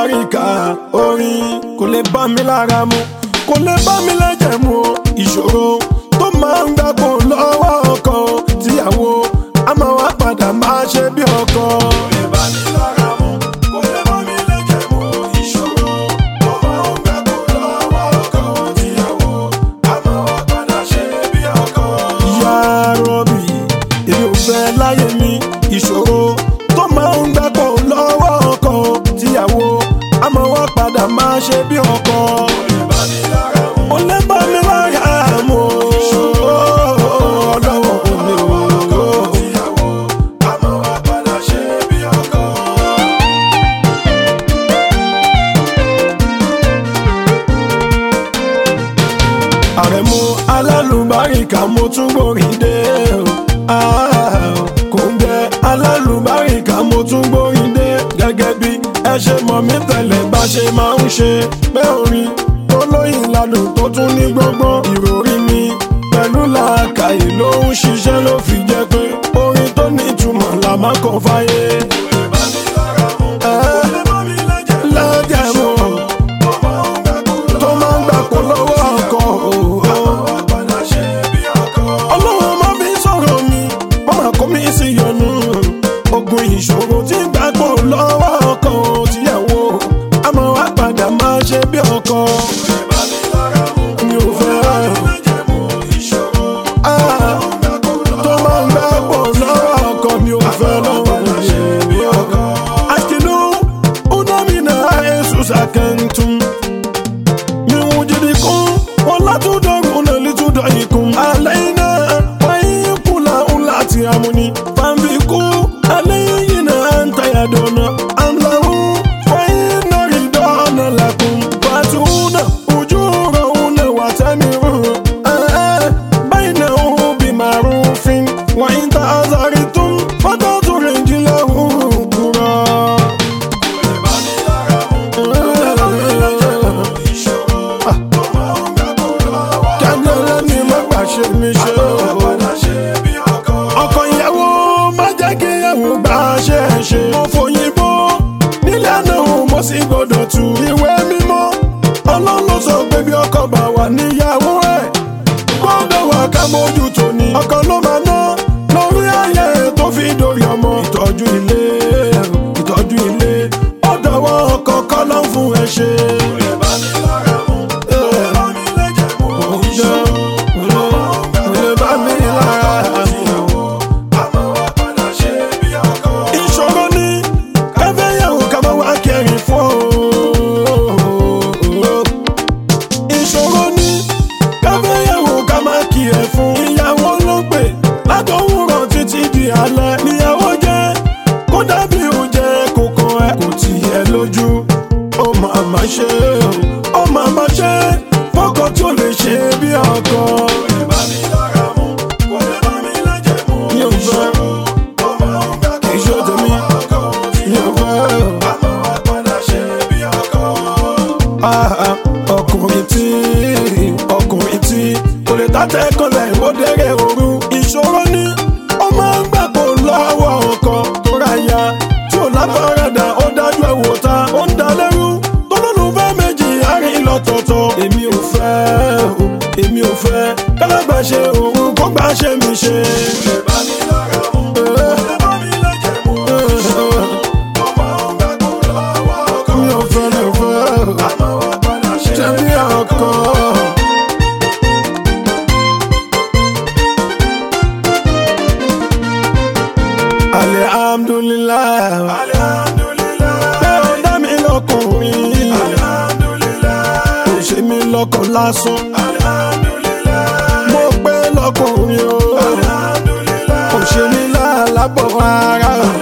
alálùbáríkà orin kò lè bá mi lára mu kò lè bá mi lẹ́jẹ̀ mu o ìṣòro tó máa ń gbàgbọ́ lọ́wọ́ ọkọ tíyàwó a máa wá padà máa ṣe bí ọkọ. Kò lè bá mi lára mu kò lè bá mi lẹ́jẹ̀ mu o ìṣòro tó máa ń gbàgbọ́ lọ́wọ́ ọkọ tíyàwó a máa wá padà ṣe bí ọkọ. Ya Rabbi èmi ò fẹ́ láyé mi ìṣòro tó máa ń gbàgbọ́ lọ́wọ́ ọkọ tíyàwó a máa wá padà máa ṣe bí ọkọ. Kò lè bá mi lára mu ọlọ́wọ́ mi ò tíyàwó a máa wá padà ṣe bí ọkọ. Àrẹ̀mú alálùbáríkà mo tún gbórin dé kòńgẹ́ alálùbáríkà mo tún gbórin dé gẹ́gẹ́ bí ẹ ṣe mọ̀ mí tẹ́lẹ̀ bá ṣe máa ń ṣe pé orin tó lóyìn ládùn tó tún ní gbọ́ngbọ́n ìròrí mi pẹ̀lú làákàyè ló ń ṣiṣẹ́ ló fi jẹ́ pé orin tó ní ìtumọ̀ là máa kàn fáyé. Lẹ́jẹ̀ mu tó máa ń gbàpọ̀ lọ́wọ́ ọkọ. Ọlọ́run má fi sọ̀rọ̀ mi wọ́n máa kó mi sí yọnu ogun ìṣòro tí gbàgbọ́ lọ́wọ́ ọkọ tíyàwó a máa wá padà máa ṣe bí ọkọ. Mi ò fẹ́ tó máa ń gbàgbọ́ lọ́wọ́ ọkọ mi ò fẹ́ lọ́wọ́ bí ọkọ. Akilu unamina Jesus akentum mi wujidikum wala tudoruna litudoikum alaina wa inkula ulati amuni fambiku alayina anta yadona amlahu wa inna ridana lakum fatuna ujuruna wa tamiru bainahu bimarufin wa in ta'azaritum fataturinjilahu kura. Ṣe mi ṣe ọkọ ìyàwó má jẹ́ kí ìyàwó gbà ṣe é ṣe. Mo fòyìnbó nílẹ̀ náà mo sì gbọ́dọ̀ tú ìwé mímọ́. Ọlọ́run ló sọ pé bí ọkọ bá wà níyàwó ẹ̀ gbọ́dọ̀ wà ká mójútó ni. Ọkọ ló máa ná lórí ayé tó fi dórí ọmọ. Ìtọ́jú ilé ó dọ̀wọ́ ọkọ kọ́ ló ń fún ẹ ṣe. Ó máa ṣe fọ́kọ tí ó lè ṣe bí ọkọ. Mi ò fẹ́ ìṣó tèmi mi ò fẹ́ ọkùnrin tí kò lè tàtẹ́ kọlẹ̀ ìwọ́dẹ́rẹ́ òru. Ìṣòro ni ó máa ń gbàgbọ́ lọ́wọ́ ọkọ tó ráyà tí ò lágbáradà ó dájú ẹ̀wò ta ó ń da lẹ́rú lọ́tọ̀ọ̀tọ̀. Èmi ò fẹ́ kálágbà ṣe òun kó gbà ṣe mi ṣe. Mi ò fẹ́ ṣe bí ọkọ. Alhamdulillah bẹ́ẹ̀ ó dá mi lọ́kùnrin ṣe mí lọ́kàn lásán. Mo pé lọ́kùnrin o kò ṣe mí láàlábọ̀ ara.